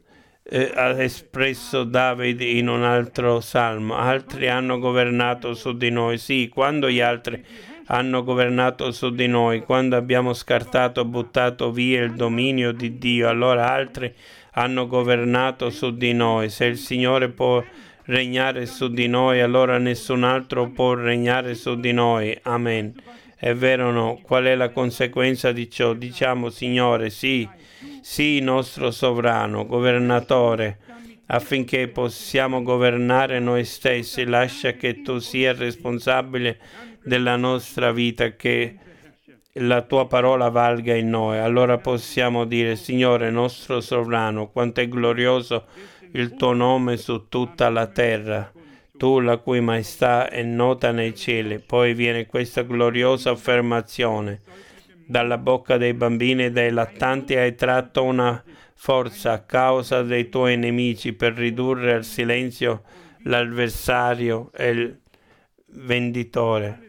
ha espresso Davide in un altro salmo? Altri hanno governato su di noi. Sì, quando gli altri hanno governato su di noi, quando abbiamo scartato, buttato via il dominio di Dio, allora altri hanno governato su di noi. Se il Signore può regnare su di noi, allora nessun altro può regnare su di noi. Amen. È vero o no? Qual è la conseguenza di ciò? Diciamo, Signore, sì, nostro sovrano, governatore, affinché possiamo governare noi stessi. Lascia che tu sia responsabile della nostra vita, che la tua parola valga in noi. Allora possiamo dire, Signore, nostro sovrano, quanto è glorioso il tuo nome su tutta la terra. Tu, la cui maestà è nota nei cieli. Poi viene questa gloriosa affermazione. Dalla bocca dei bambini e dei lattanti hai tratto una forza a causa dei tuoi nemici, per ridurre al silenzio l'avversario e il venditore.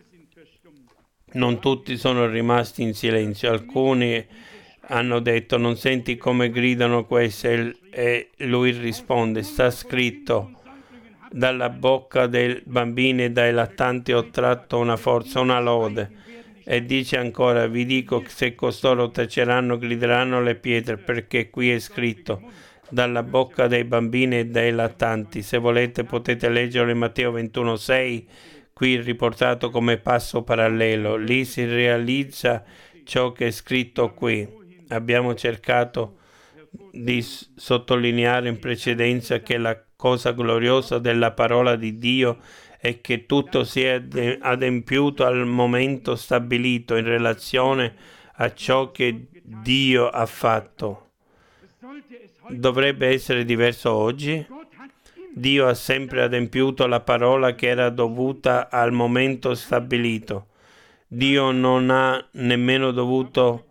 Non tutti sono rimasti in silenzio. Alcuni hanno detto, non senti come gridano questi? E lui risponde, sta scritto, dalla bocca dei bambini e dai lattanti ho tratto una forza, una lode. E dice ancora, vi dico che se costoro taceranno, grideranno le pietre, perché qui è scritto, dalla bocca dei bambini e dai lattanti. Se volete potete leggere Matteo 21,6, qui riportato come passo parallelo. Lì si realizza ciò che è scritto qui. Abbiamo cercato di sottolineare in precedenza che la cosa gloriosa della parola di Dio è che tutto si è adempiuto al momento stabilito in relazione a ciò che Dio ha fatto. Dovrebbe essere diverso oggi? Dio ha sempre adempiuto la parola che era dovuta al momento stabilito. Dio non ha nemmeno dovuto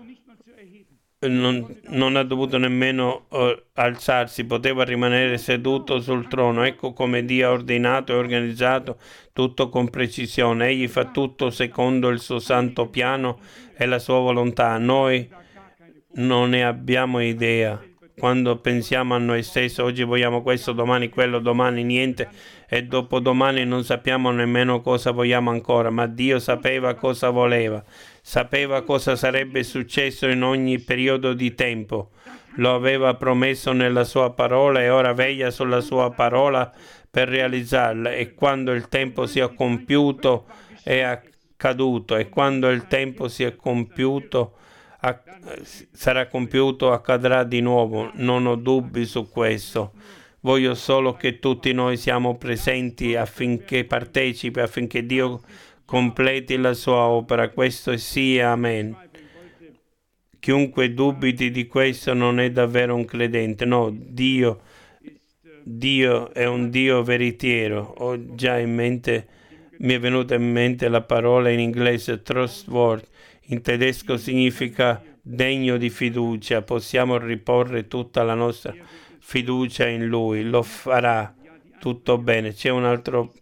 alzarsi, poteva rimanere seduto sul trono. Ecco come Dio ha ordinato e organizzato tutto con precisione. Egli fa tutto secondo il suo santo piano e la sua volontà. Noi non ne abbiamo idea. Quando pensiamo a noi stessi, oggi vogliamo questo, domani quello, domani niente e dopodomani non sappiamo nemmeno cosa vogliamo ancora, ma Dio sapeva cosa voleva, sapeva cosa sarebbe successo in ogni periodo di tempo. Lo aveva promesso nella sua parola e ora veglia sulla sua parola per realizzarla, e quando il tempo sia compiuto è accaduto, e quando il tempo si è compiuto sarà compiuto, accadrà di nuovo. Non ho dubbi su questo. Voglio solo che tutti noi siamo presenti affinché partecipi, affinché Dio completi la sua opera. Questo sia, amen. Chiunque dubiti di questo non è davvero un credente. No, Dio è un Dio veritiero. Ho già in mente, mi è venuta in mente la parola in inglese trustworthy. In tedesco significa degno di fiducia. Possiamo riporre tutta la nostra fiducia in Lui. Lo farà tutto bene. C'è un altro,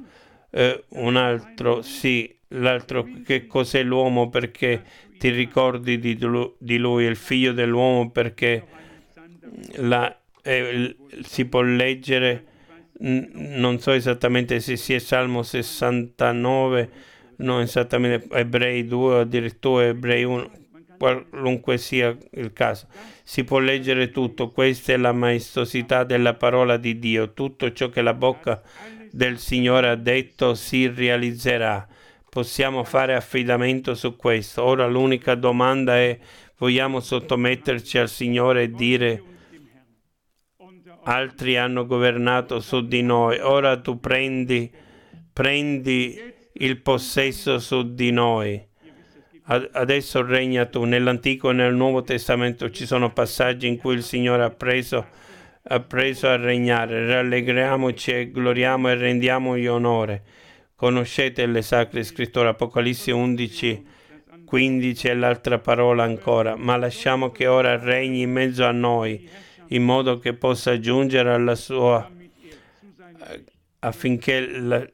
sì, l'altro, che cos'è l'uomo perché ti ricordi di lui, il figlio dell'uomo perché si può leggere, non so esattamente se sia Salmo 69, non esattamente Ebrei 2, addirittura Ebrei 1, qualunque sia il caso. Si può leggere tutto. Questa è la maestosità della parola di Dio. Tutto ciò che la bocca del Signore ha detto si realizzerà. Possiamo fare affidamento su questo. Ora l'unica domanda è: vogliamo sottometterci al Signore e dire: altri hanno governato su di noi, ora tu prendi il possesso su di noi. Adesso regna tu. Nell'Antico e nel Nuovo Testamento ci sono passaggi in cui il Signore ha preso a regnare. Rallegriamoci e gloriamo e rendiamogli onore. Conoscete le sacre scritture, Apocalisse 11, 15 e l'altra parola ancora. Ma lasciamo che ora regni in mezzo a noi, in modo che possa giungere alla sua, affinché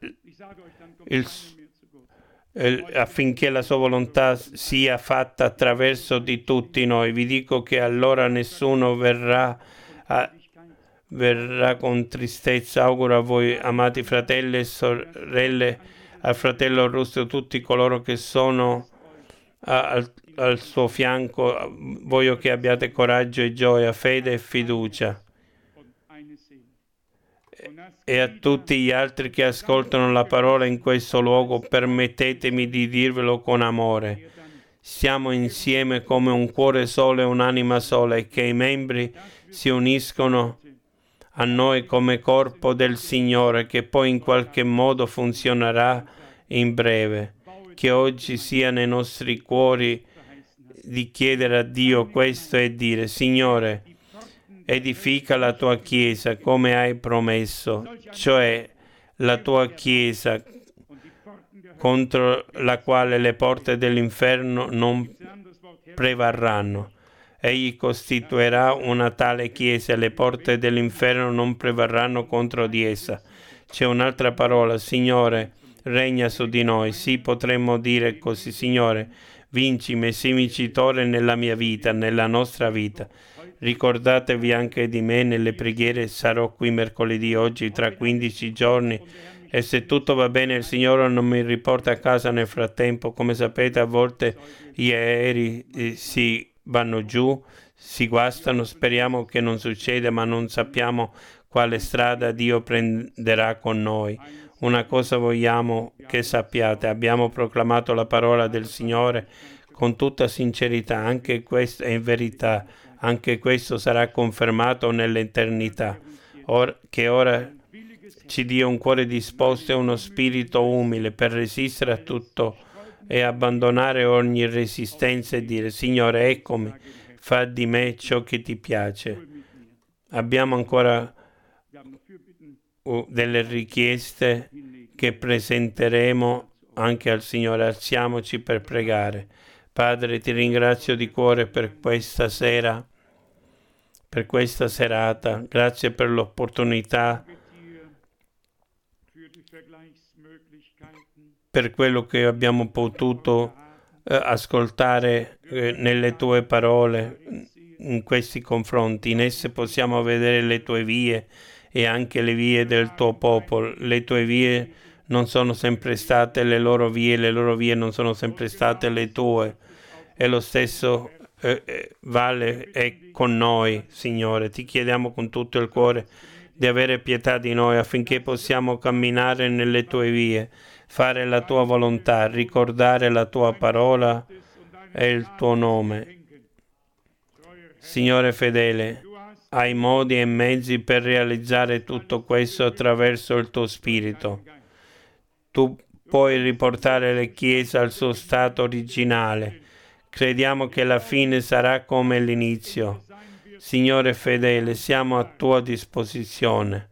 la sua volontà sia fatta attraverso di tutti noi. Vi dico che allora nessuno verrà con tristezza. Auguro a voi, amati fratelli e sorelle, al fratello Russo, tutti coloro che sono al suo fianco. Voglio che abbiate coraggio e gioia, fede e fiducia. E a tutti gli altri che ascoltano la parola in questo luogo, permettetemi di dirvelo con amore. Siamo insieme come un cuore solo e un'anima sola, e che i membri si uniscono a noi come corpo del Signore, che poi in qualche modo funzionerà in breve. Che oggi sia nei nostri cuori di chiedere a Dio questo e dire: Signore, edifica la tua Chiesa come hai promesso, cioè la tua Chiesa contro la quale le porte dell'inferno non prevarranno. Egli costituirà una tale Chiesa e le porte dell'inferno non prevarranno contro di essa. C'è un'altra parola: Signore, regna su di noi. Sì, potremmo dire così: Signore, vincimi e sii vincitore nella mia vita, nella nostra vita. Ricordatevi anche di me nelle preghiere. Sarò qui mercoledì, oggi, tra 15 giorni, e se tutto va bene il Signore non mi riporta a casa nel frattempo. Come sapete, a volte gli aerei si vanno giù, si guastano. Speriamo che non succeda, ma non sappiamo quale strada Dio prenderà con noi. Una cosa vogliamo che sappiate: abbiamo proclamato la parola del Signore con tutta sincerità, anche questa è in verità. Anche questo sarà confermato nell'eternità. Che ora ci dia un cuore disposto e uno spirito umile per resistere a tutto e abbandonare ogni resistenza e dire: Signore, eccomi, fa di me ciò che ti piace. Abbiamo ancora delle richieste che presenteremo anche al Signore. Alziamoci per pregare. Padre, ti ringrazio di cuore per questa sera, per questa serata. Grazie per l'opportunità, per quello che abbiamo potuto ascoltare nelle tue parole in questi confronti. In esse possiamo vedere le tue vie e anche le vie del tuo popolo. Le tue vie non sono sempre state le loro vie non sono sempre state le tue. E lo stesso vale è con noi, Signore. Ti chiediamo con tutto il cuore di avere pietà di noi affinché possiamo camminare nelle tue vie, fare la tua volontà, ricordare la tua parola e il tuo nome. Signore fedele, hai modi e mezzi per realizzare tutto questo attraverso il tuo Spirito. Tu puoi riportare le chiese al suo stato originale. Crediamo che la fine sarà come l'inizio. Signore fedele, siamo a tua disposizione.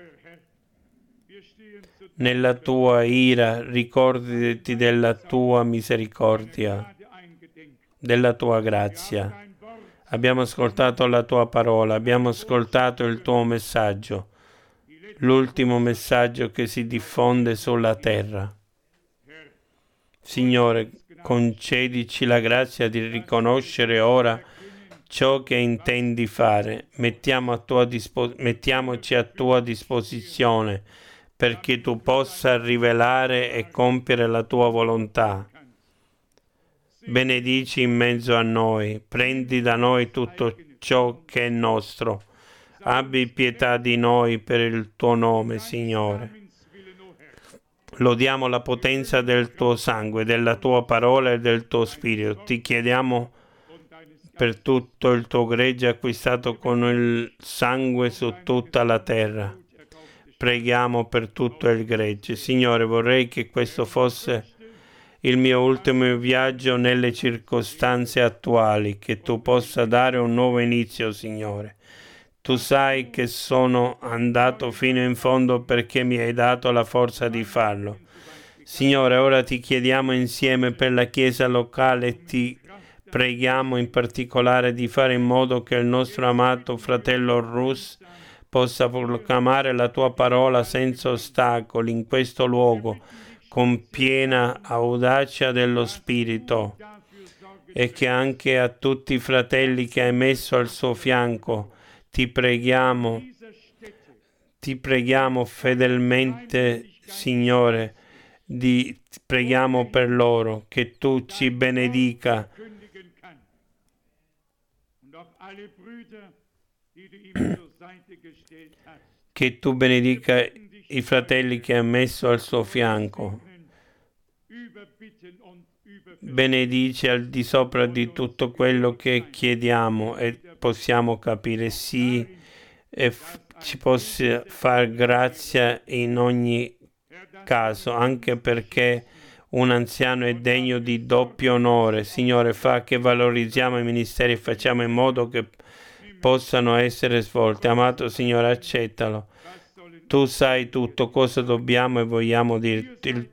Nella tua ira, ricordati della tua misericordia, della tua grazia. Abbiamo ascoltato la tua parola, abbiamo ascoltato il tuo messaggio, l'ultimo messaggio che si diffonde sulla terra. Signore, concedici la grazia di riconoscere ora ciò che intendi fare. Mettiamoci a tua disposizione perché tu possa rivelare e compiere la tua volontà. Benedici in mezzo a noi, prendi da noi tutto ciò che è nostro. Abbi pietà di noi per il tuo nome, Signore. Lodiamo la potenza del tuo sangue, della tua parola e del tuo spirito. Ti chiediamo per tutto il tuo gregge acquistato con il sangue su tutta la terra. Preghiamo per tutto il gregge. Signore, vorrei che questo fosse il mio ultimo viaggio nelle circostanze attuali, che tu possa dare un nuovo inizio, Signore. Tu sai che sono andato fino in fondo perché mi hai dato la forza di farlo. Signore, ora ti chiediamo insieme per la Chiesa locale e ti preghiamo in particolare di fare in modo che il nostro amato fratello Rus possa proclamare la tua parola senza ostacoli in questo luogo, con piena audacia dello Spirito, e che anche a tutti i fratelli che hai messo al suo fianco ti preghiamo fedelmente, Signore, preghiamo per loro, che tu ci benedica che tu benedica i fratelli che hai messo al suo fianco. Benedici al di sopra di tutto quello che chiediamo e possiamo capire, sì, e ci possa far grazia in ogni caso, anche perché un anziano è degno di doppio onore. Signore, fa che valorizziamo i ministeri e facciamo in modo che possano essere svolti. Amato Signore, accettalo. Tu sai tutto cosa dobbiamo e vogliamo dirti.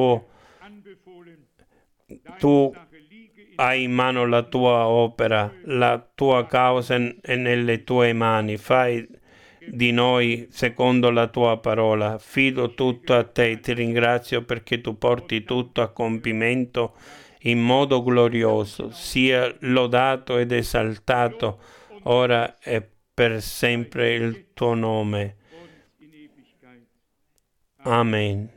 Tu hai in mano la tua opera, la tua causa è nelle tue mani. Fai di noi secondo la tua parola. Fido tutto a te. Ti ringrazio perché tu porti tutto a compimento in modo glorioso. Sia lodato ed esaltato ora e per sempre il tuo nome. Amen.